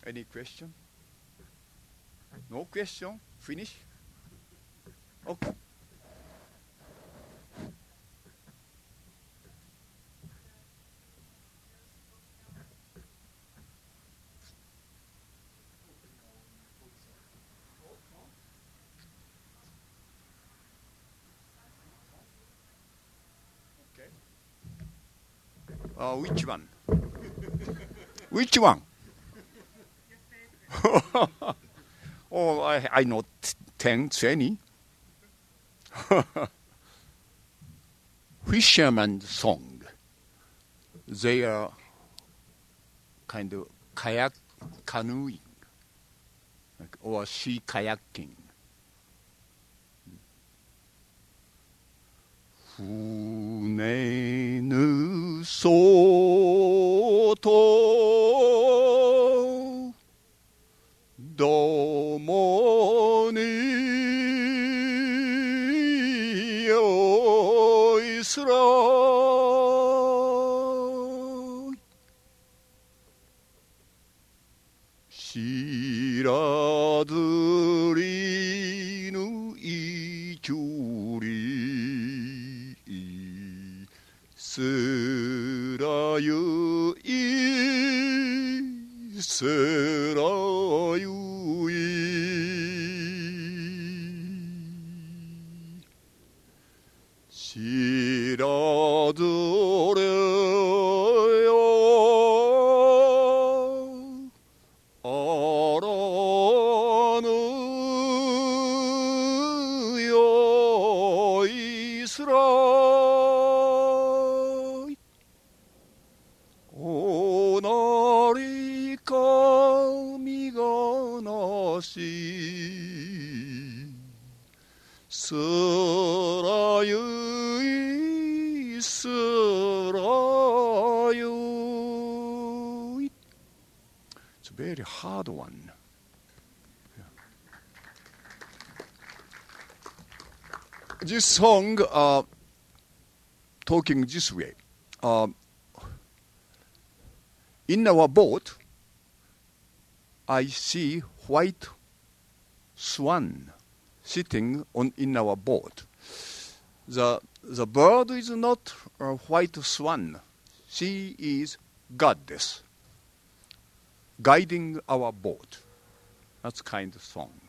Any question? No question? Finish? Okay. Which one? Which one? Oh, I know 10, 20. Fisherman's song. They are kind of kayak canoeing, or sea kayaking. 船ぬそうとどもによいすら知らずりぬいちゅりすらゆいすらゆい知らずれよあらぬよいすらおなりかみがなしすらゆいすらゆい It's a very hard one. This song talking this way. In our boat, I see white swan sitting in our boat. The bird is not a white swan. She is goddess, guiding our boat. That's kind of song.